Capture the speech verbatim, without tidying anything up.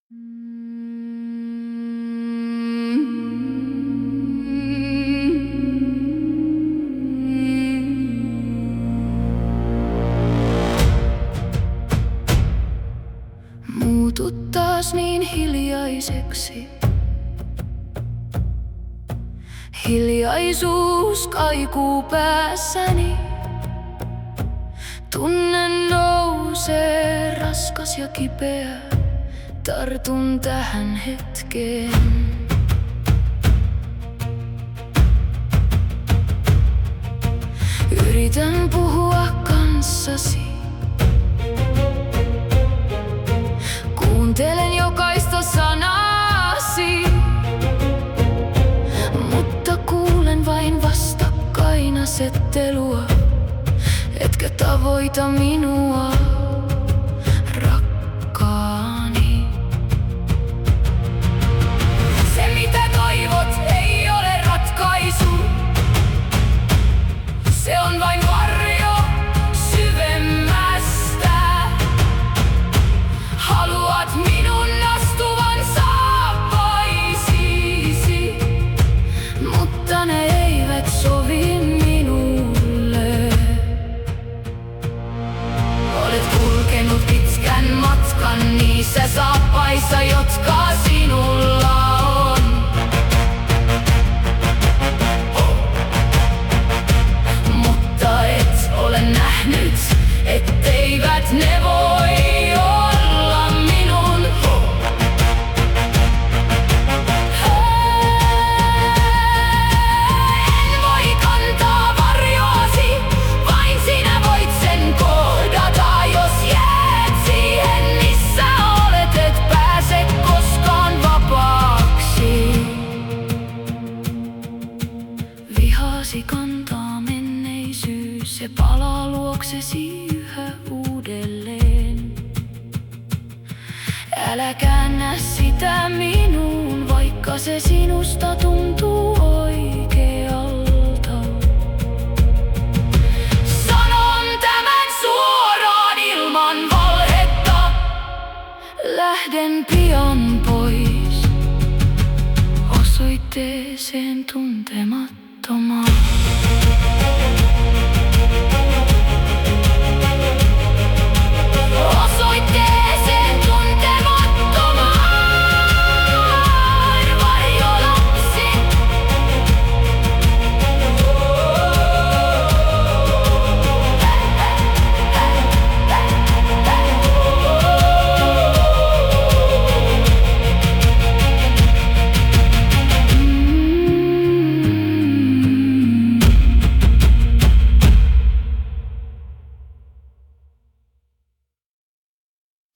Muutut taas niin hiljaiseksi. Hiljaisuus kaikuu päässäni. Tunne nousee raskas ja kipeä. Tartun tähän hetkeen. Yritän puhua kanssasi. Kuuntelen jokaista sanasi, mutta kuulen vain vastakkainasettelua. Etkä tavoita minua, rakkaani. Se mitä toivot ei ole ratkaisu. Se on vain varjo syvemmästä. Haluat minun astuvan saappaisiisi, mutta ne eivät sovi minulle. Olet kulkenut pitkän matkan niissä saappaissa, jotka sinulla on. Mutta et ole nähnyt, etteivät ne voi olla minun. En voi kantaa varjoasi, vain sinä voit sen kohdata. Jos jäät siihen missä olet, et pääse koskaan vapaaksi. Vihasi kantaa menneisyys, se palaa luoksesi yhä uudelleen. Älä käännä sitä minuun, vaikka se sinusta tuntuu oikealta. Sanon tämän suoraan ilman valhetta. Lähden pian pois osoitteeseen tuntemattomaan.